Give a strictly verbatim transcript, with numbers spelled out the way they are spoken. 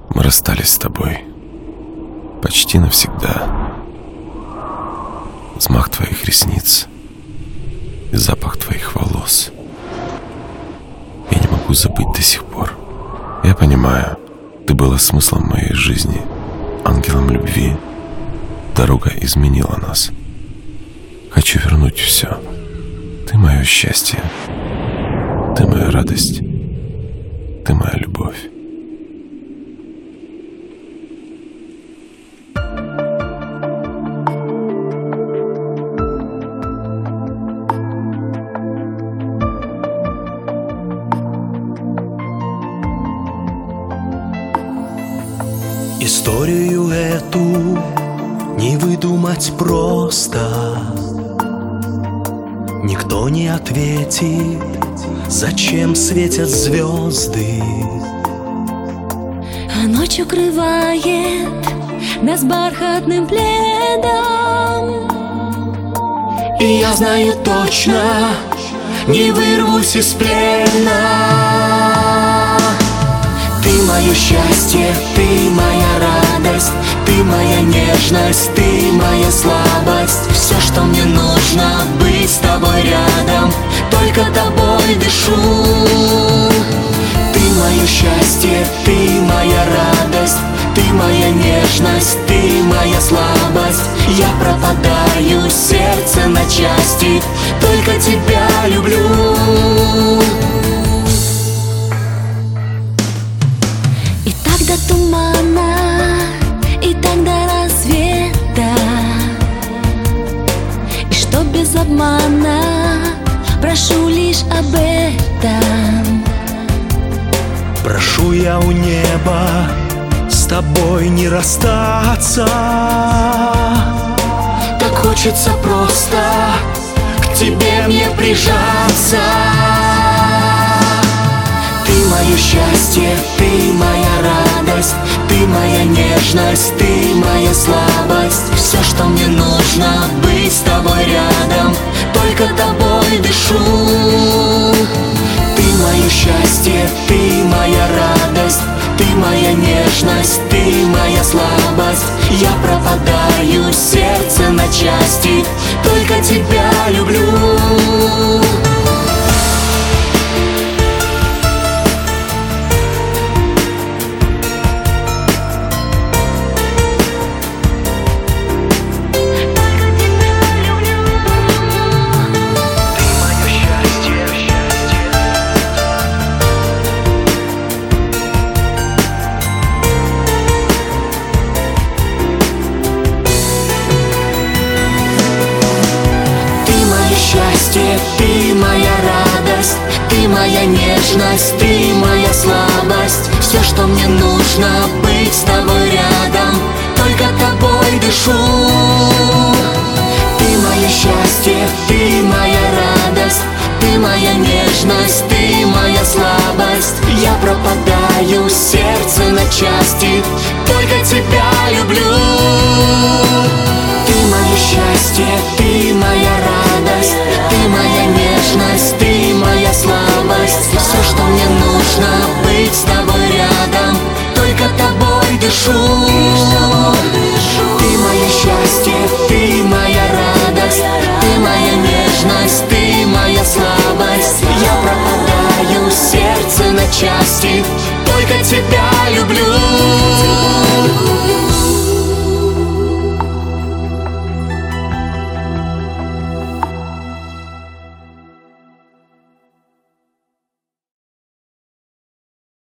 Мы расстались с тобой почти навсегда. Взмах твоих ресниц и запах твоих волос я не могу забыть до сих пор. Я понимаю, ты была смыслом моей жизни, ангелом любви. Дорога изменила нас. Хочу вернуть все. Ты мое счастье, ты моя радость, ты моя любовь. Историю эту не выдумать просто. Никто не ответит, зачем светят звезды. А ночь укрывает нас бархатным пледом. И я знаю точно, не вырвусь из плена. Ты мое счастье, ты моя радость, ты моя нежность, ты моя слабость. Все, что мне нужно, быть с тобой рядом, только тобой дышу. Ты мое счастье, ты моя радость, ты моя нежность, ты моя слабость. Я пропадаю, сердце на части, только тебя люблю. До тумана и так до рассвета, и что без обмана прошу лишь об этом. Прошу я у неба с тобой не расстаться. Так хочется просто к тебе мне прижаться. Ты мое счастье, ты моя радость, ты моя нежность, ты моя слабость. Все, что мне нужно, быть с тобой рядом, только тобой дышу. Ты мое счастье, ты моя радость, ты моя нежность, ты моя слабость. Я пропадаю, сердце на части, только тебя люблю. Ты моя радость, ты моя нежность, ты моя слабость. Все, что мне нужно, быть с тобой рядом, только тобой дышу. Ты мое счастье, ты моя радость, ты моя нежность, ты моя слабость. Я пропадаю, сердце на части, только тебя люблю. Ты мое счастье, ты моя радость, ты моя нежность, ты моя слабость. Все, что мне нужно, быть с тобой рядом, только тобой дышу. Ты мое счастье, ты моя радость, ты моя нежность, ты моя слабость. Я пропадаю, сердце на части, только тебя